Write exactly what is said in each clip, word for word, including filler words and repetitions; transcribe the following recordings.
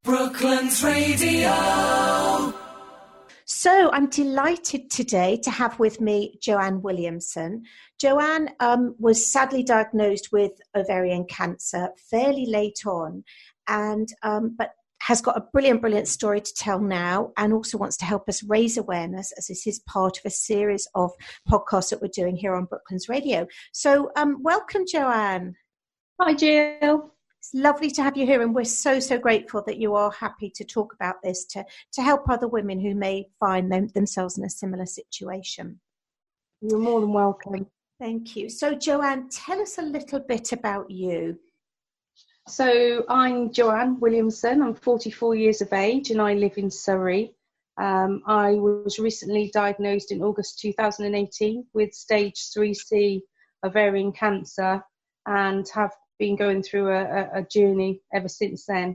Brooklands Radio. So I'm delighted today to have with me Joanne Williamson. Joanne um, was sadly diagnosed with ovarian cancer fairly late on, and um, but has got a brilliant, brilliant story to tell now, and also wants to help us raise awareness, as this is part of a series of podcasts that we're doing here on Brooklands Radio. So um, welcome, Joanne. Hi, Jill. It's lovely to have you here, and we're so, so grateful that you are happy to talk about this to, to help other women who may find them, themselves in a similar situation. You're more than welcome. Thank you. So, Joanne, tell us a little bit about you. So, I'm Joanne Williamson. I'm forty-four years of age and I live in Surrey. Um, I was recently diagnosed in August two thousand eighteen with stage three C ovarian cancer and have been going through a, a journey ever since then.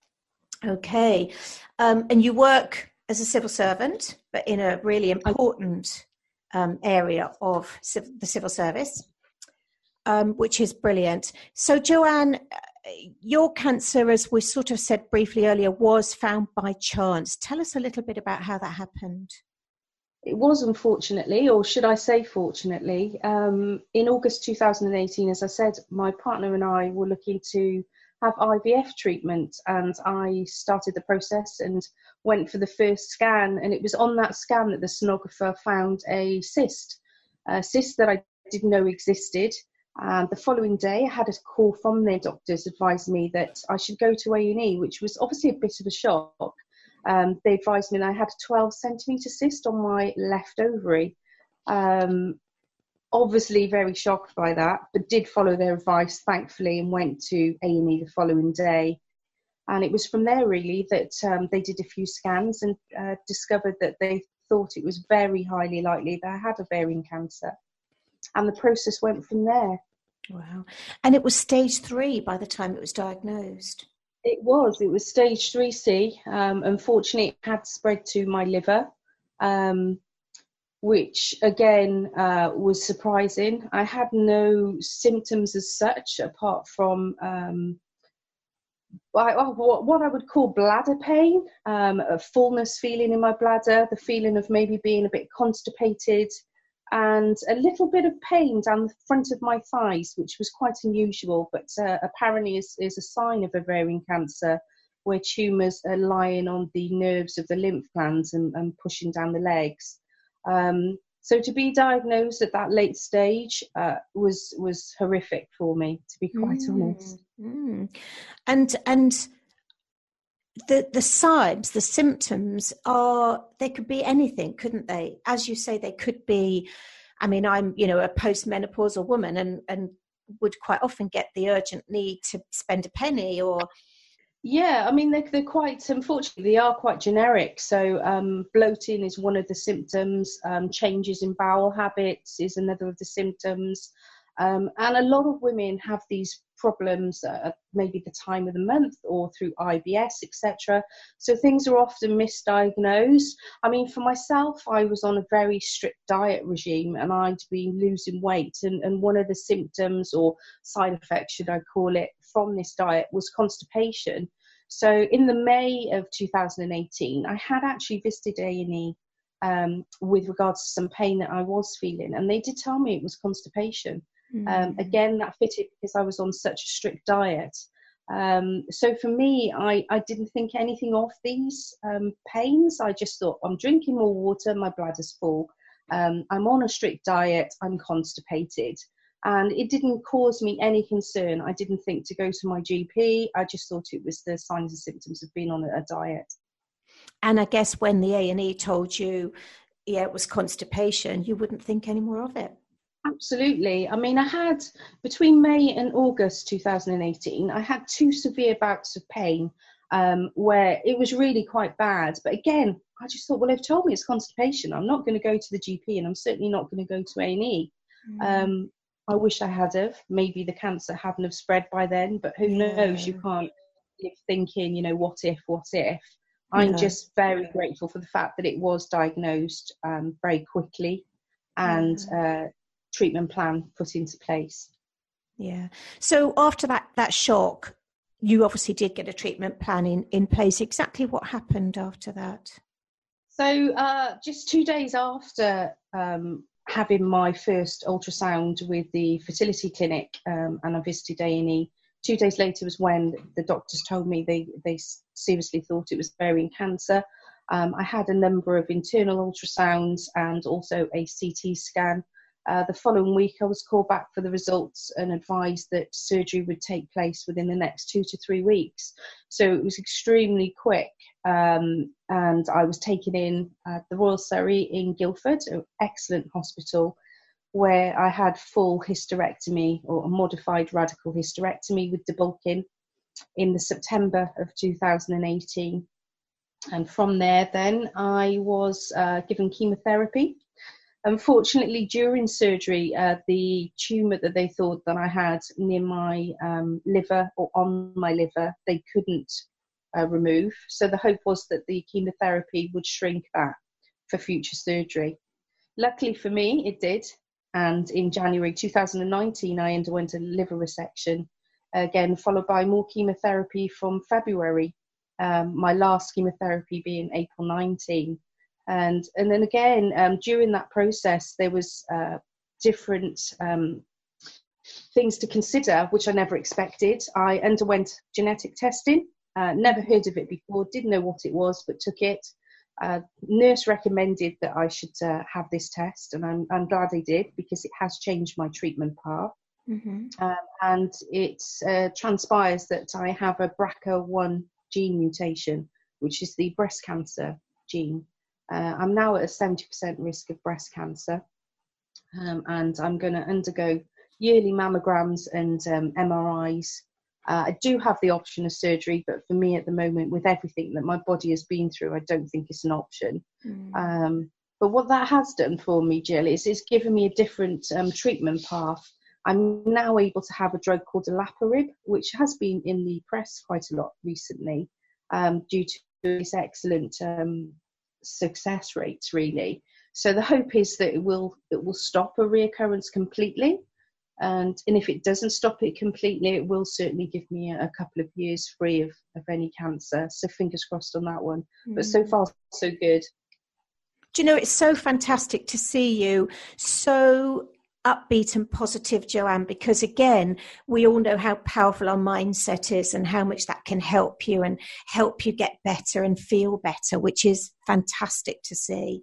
Okay. Um, and you work as a civil servant, but in a really important um, area of civ- the civil service, um, which is brilliant. So, Joanne, your cancer, as we sort of said briefly earlier, was found by chance. Tell us a little bit about how that happened. It was, unfortunately, or should I say fortunately, um, in August two thousand eighteen, as I said, my partner and I were looking to have I V F treatment, and I started the process and went for the first scan, and it was on that scan that the sonographer found a cyst, a cyst that I didn't know existed. And the following day, I had a call from their doctors advising me that I should go to A and E, which was obviously a bit of a shock. Um, they advised me that I had a twelve centimetre cyst on my left ovary. Um, obviously very shocked by that, but did follow their advice, thankfully, and went to A and E the following day. And it was from there, really, that um, they did a few scans and uh, discovered that they thought it was very highly likely that I had ovarian cancer. And the process went from there. Wow. And it was stage three by the time it was diagnosed. It was. It was stage three C. Um, unfortunately, it had spread to my liver, um, which, again, uh, was surprising. I had no symptoms as such, apart from um, what I would call bladder pain, um, a fullness feeling in my bladder, the feeling of maybe being a bit constipated, and a little bit of pain down the front of my thighs, which was quite unusual, but uh, apparently is, is a sign of ovarian cancer, where tumours are lying on the nerves of the lymph glands and, and pushing down the legs. Um, so to be diagnosed at that late stage uh, was was horrific for me, to be quite mm, honest. Mm. And and the the signs, the symptoms are, they could be anything, couldn't they? As you say, they could be, I mean, I'm, you know, a postmenopausal woman and, and would quite often get the urgent need to spend a penny or... Yeah, I mean, they're, they're quite, unfortunately, they are quite generic. So um, bloating is one of the symptoms. Um, changes in bowel habits is another of the symptoms. Um, and a lot of women have these problems at maybe the time of the month or through I B S, et cetera. So things are often misdiagnosed. I mean, for myself, I was on a very strict diet regime and I'd been losing weight. And, and one of the symptoms or side effects, should I call it, from this diet was constipation. So in the May of two thousand eighteen, I had actually visited A and E um, with regards to some pain that I was feeling. And they did tell me it was constipation. Mm. Um, again, that fitted because I was on such a strict diet. Um, so for me, I, I didn't think anything of these um, pains. I just thought, I'm drinking more water, my bladder's full. Um, I'm on a strict diet, I'm constipated. And it didn't cause me any concern. I didn't think to go to my G P. I just thought it was the signs and symptoms of being on a, a diet. And I guess when the A and E told you, yeah, it was constipation, you wouldn't think any more of it. Absolutely. I mean, I had, between May and August two thousand eighteen, I had two severe bouts of pain um, where it was really quite bad. But again, I just thought, well, they've told me it's constipation. I'm not going to go to the G P and I'm certainly not going to go to A and E. Mm. Um, I wish I had have. Maybe the cancer hadn't have spread by then, but who yeah. knows? You can't live thinking, you know, what if, what if? I'm no. just very grateful for the fact that it was diagnosed um, very quickly and yeah. uh, treatment plan put into place. Yeah. So after that, that shock, you obviously did get a treatment plan in, in place. Exactly what happened after that? So uh, just two days after um, having my first ultrasound with the fertility clinic, um, and I visited A and E, two days later was when the doctors told me they, they seriously thought it was ovarian cancer. Um, I had a number of internal ultrasounds and also a C T scan. Uh, the following week, I was called back for the results and advised that surgery would take place within the next two to three weeks. So it was extremely quick. Um, and I was taken in at the Royal Surrey in Guildford, an excellent hospital, where I had full hysterectomy, or a modified radical hysterectomy with debulking, in the September of two thousand eighteen. And from there, then, I was uh, given chemotherapy. Unfortunately, during surgery, uh, the tumour that they thought that I had near my um, liver, or on my liver, they couldn't uh, remove. So the hope was that the chemotherapy would shrink that for future surgery. Luckily for me, it did. And in January two thousand nineteen, I underwent a liver resection, again followed by more chemotherapy from February, um, my last chemotherapy being April nineteen. And and then again, um, during that process, there was uh, different um, things to consider, which I never expected. I underwent genetic testing, uh, never heard of it before, didn't know what it was, but took it. Uh, nurse recommended that I should uh, have this test, and I'm, I'm glad I did, because it has changed my treatment path. Mm-hmm. Um, and it uh, transpires that I have a B R C A one gene mutation, which is the breast cancer gene. Uh, I'm now at a seventy percent risk of breast cancer, um, and I'm going to undergo yearly mammograms and um, M R Is. Uh, I do have the option of surgery, but for me at the moment, with everything that my body has been through, I don't think it's an option. Mm. Um, but what that has done for me, Jill, is it's given me a different um, treatment path. I'm now able to have a drug called olaparib, which has been in the press quite a lot recently, um, due to its excellent um, success rates, really. So the hope is that it will it will stop a reoccurrence completely, and and if it doesn't stop it completely, it will certainly give me a, a couple of years free of, of any cancer. So fingers crossed on that one. Mm. But so far so good. Do you know, it's so fantastic to see you so upbeat and positive, Joanne, because again, we all know how powerful our mindset is and how much that can help you and help you get better and feel better, which is fantastic to see.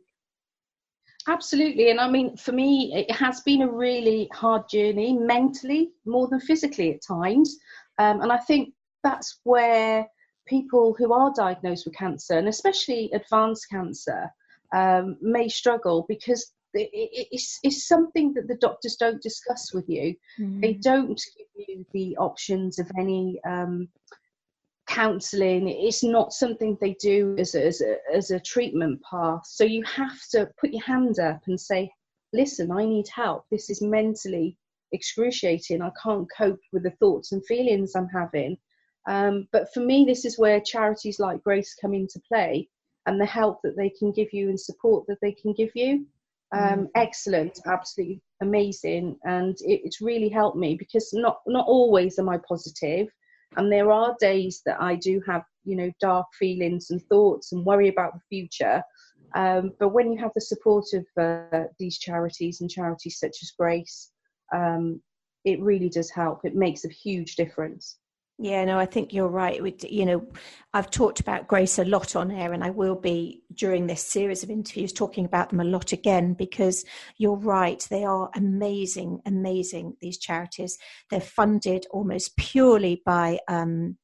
Absolutely. And I mean, for me, it has been a really hard journey, mentally more than physically at times. Um, and I think that's where people who are diagnosed with cancer, and especially advanced cancer, um, may struggle, because It's, it's something that the doctors don't discuss with you. Mm. They don't give you the options of any um, counselling. It's not something they do as a, as, a, as a treatment path. So you have to put your hand up and say, listen, I need help. This is mentally excruciating. I can't cope with the thoughts and feelings I'm having. Um, but for me, this is where charities like Grace come into play, and the help that they can give you and support that they can give you. Um, excellent, absolutely amazing, and it, it's really helped me, because not not always am I positive, and there are days that I do have, you know, dark feelings and thoughts and worry about the future. Um, but when you have the support of uh, these charities and charities such as Grace, um, it really does help. It makes a huge difference. Yeah, no, I think you're right. We, you know, I've talked about Grace a lot on air, and I will be during this series of interviews talking about them a lot again, because you're right. They are amazing, amazing, these charities. They're funded almost purely by um,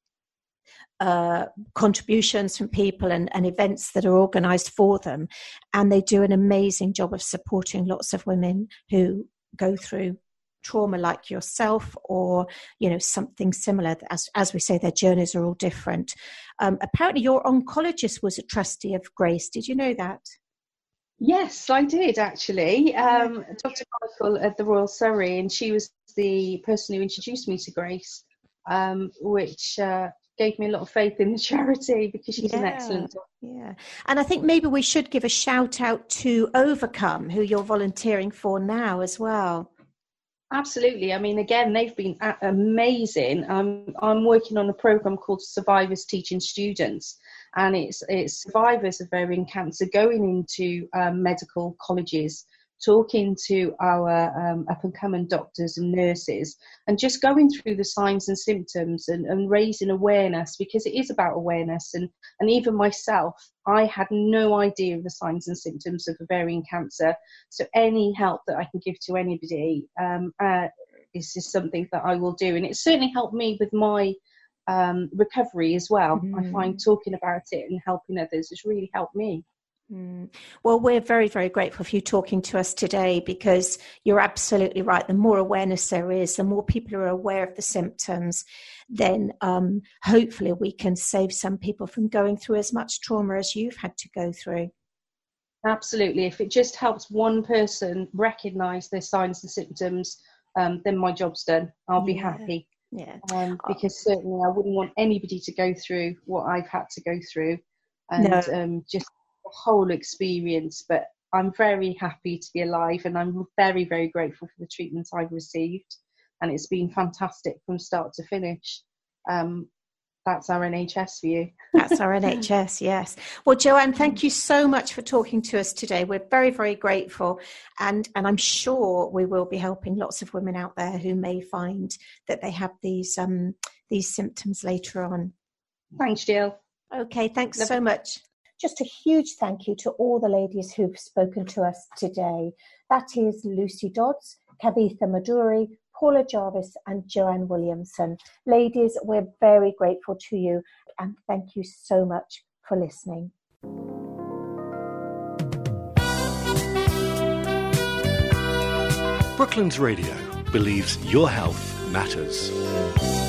uh, contributions from people and, and events that are organised for them. And they do an amazing job of supporting lots of women who go through trauma like yourself, or, you know, something similar. As as we say, their journeys are all different. Um, apparently your oncologist was a trustee of Grace. Did you know that? Yes, I did, actually. Um, Doctor Michael at the Royal Surrey, and she was the person who introduced me to Grace, um, which uh, gave me a lot of faith in the charity, because she's yeah, an excellent doctor. Yeah. And I think maybe we should give a shout out to Overcome, who you're volunteering for now as well. Absolutely. I mean, again, they've been amazing. Um, I'm working on a program called Survivors Teaching Students, and it's it's survivors of ovarian cancer going into um, medical colleges, talking to our um, up-and-coming doctors and nurses, and just going through the signs and symptoms and, and raising awareness, because it is about awareness. And, and even myself, I had no idea of the signs and symptoms of ovarian cancer. So any help that I can give to anybody um, uh, is just something that I will do. And it certainly helped me with my um, recovery as well. Mm. I find talking about it and helping others has really helped me. Mm. Well, we're very, very grateful for you talking to us today, because you're absolutely right. The more awareness there is, the more people are aware of the symptoms, then um, hopefully we can save some people from going through as much trauma as you've had to go through. Absolutely. If it just helps one person recognise their signs and symptoms, um, then my job's done. I'll be yeah. happy. Yeah. Um, because certainly I wouldn't want anybody to go through what I've had to go through, and no. um, just the whole experience. But I'm very happy to be alive, and I'm very, very grateful for the treatment I've received, and it's been fantastic from start to finish. Um, that's our N H S for you. That's our N H S, yes. Well, Joanne, thank you so much for talking to us today. We're very, very grateful, and and I'm sure we will be helping lots of women out there who may find that they have these um these symptoms later on. Thanks, Jill. Okay, thanks so much. Just a huge thank you to all the ladies who've spoken to us today. That is Lucy Dodds, Kavitha Maduri, Paula Jarvis and Joanne Williamson. Ladies, we're very grateful to you, and thank you so much for listening. Brooklands Radio believes your health matters.